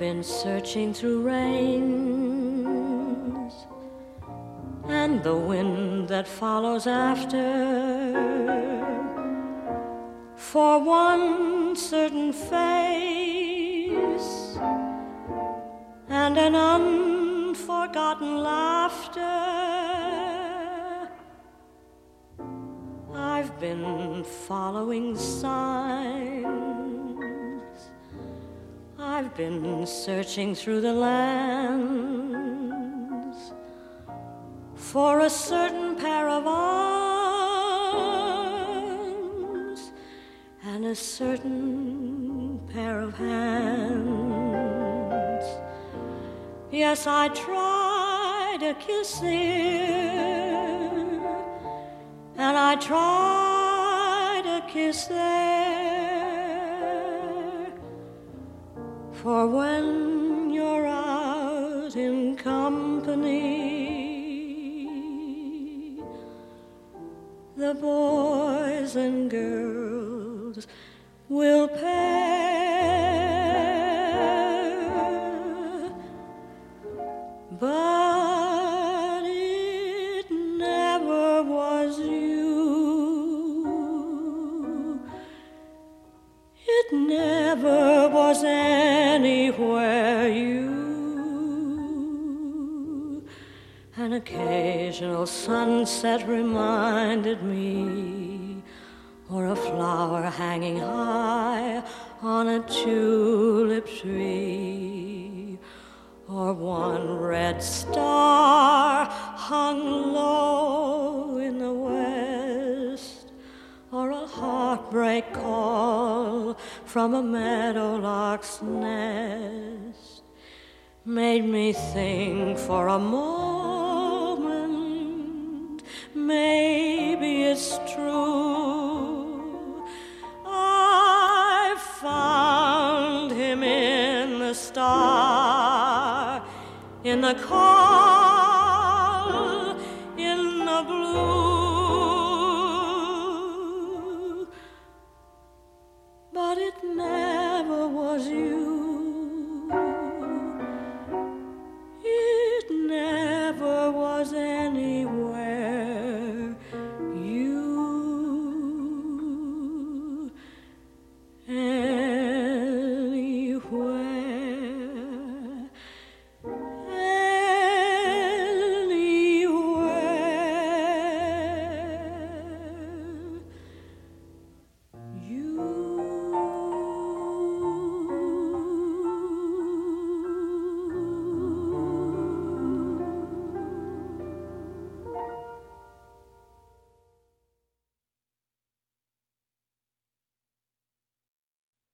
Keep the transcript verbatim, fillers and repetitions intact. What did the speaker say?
been searching through rains and the wind that follows after for one certain face and an unforgotten laughter. I've been following signs, I've been searching through the lands for a certain pair of arms and a certain pair of hands. Yes, I try to kiss here, and I try to kiss there, for when you're out in company, the boys and girls will pair, but it never was you. It never was anywhere you. An occasional sunset reminded me, or a flower hanging high on a tulip tree, or one red star hung low in the west, or a heartbreak call from a meadowlark's nest, made me think for a moment, maybe it's true, I found him in the star, in the car.